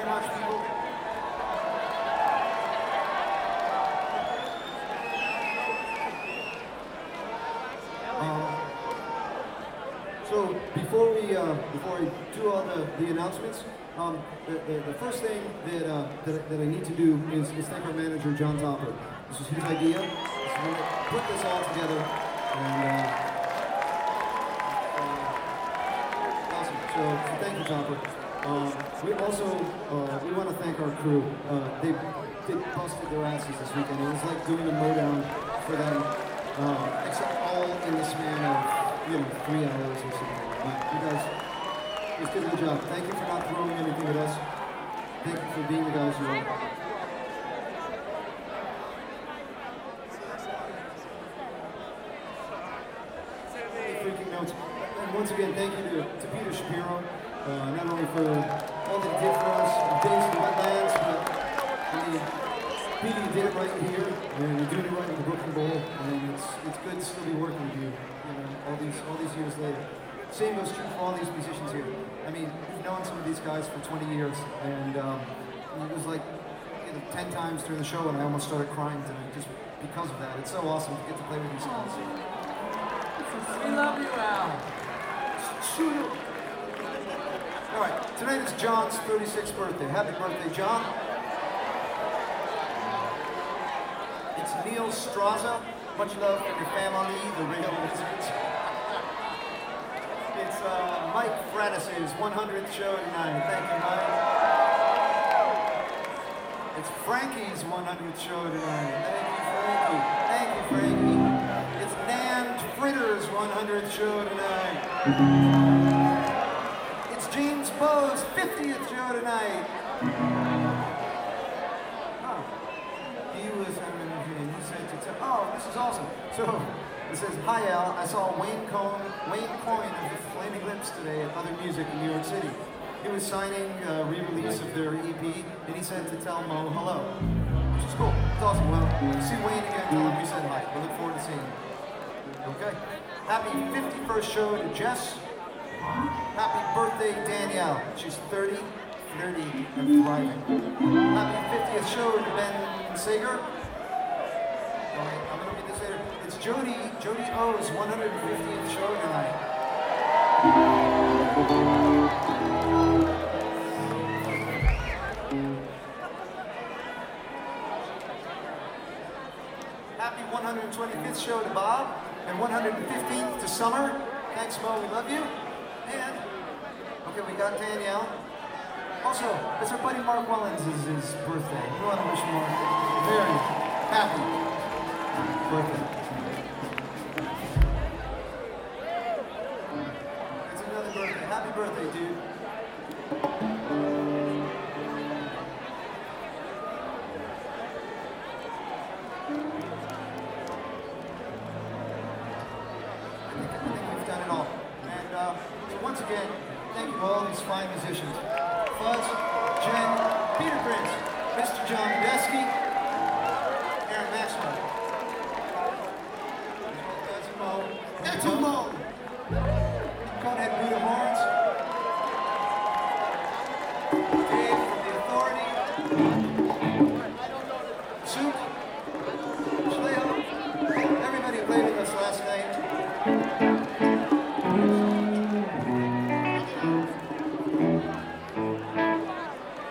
very much, people. So before we do all the announcements, the first thing that I need to do is thank our manager John Topper. This was his idea. This is when he put this all together, and awesome. So thank you, Topper. We also we want to thank our crew. They busted their asses this weekend. It was like doing a mowdown for them, except all in the span of 3 hours or something. But you guys just did a good job. Thank you for not throwing anything at us. Thank you for being the guys you are. Freaking notes. And once again, thank you to Peter Shapiro, not only for all that he did for us, Days in the Wetlands, but Peter, you did it right here, and you're doing it right in the Brooklyn Bowl, and it's good to still be working with you, all these years later. Same goes true for all these musicians here. I mean, we've known some of these guys for 20 years, and it was like 10 times during the show, and I almost started crying tonight just because of that. It's so awesome to get to play with these guys. We love you, Al. Shoot him. All right, tonight is John's 36th birthday. Happy birthday, John. It's Neil Straza. Much love from your family, the Real Wizards. It's Mike Fratis's 100th show tonight. Thank you, Mike. It's Frankie's 100th show tonight. Thank you, Frankie. Thank you, Frankie. It's Nan Fritter's 100th show tonight. It's James Bowe's 50th show tonight. Oh, he said to tell, oh, this is awesome. So it says, hi Al, I saw Wayne Coyne of the Flaming Lips today at Other Music in New York City. He was signing a re-release of their EP, and he said to tell Mo hello, which is cool. It's awesome. Well, see Wayne again, tell him we said hi. We look forward to seeing him. Okay. Happy 51st show to Jess. Happy birthday, Danielle. She's 30, flirty, and thriving. Happy 50th show to Ben Sager. I'm going to read this later. It's Jody O's 150th show tonight. Happy 125th show to Bob, and 115th to Summer. Thanks, Mo, we love you. And, okay, we got Danielle. Also, it's our buddy Mark Wellens' his birthday. We want to wish Mark a very happy birthday. It's another birthday. Happy birthday, dude. I think we've done it all. And so once again, thank you to all these fine musicians. Fuzz, Jen, Peter Prince, Mr. John Badesky, Aaron Maxwell. That's Mo.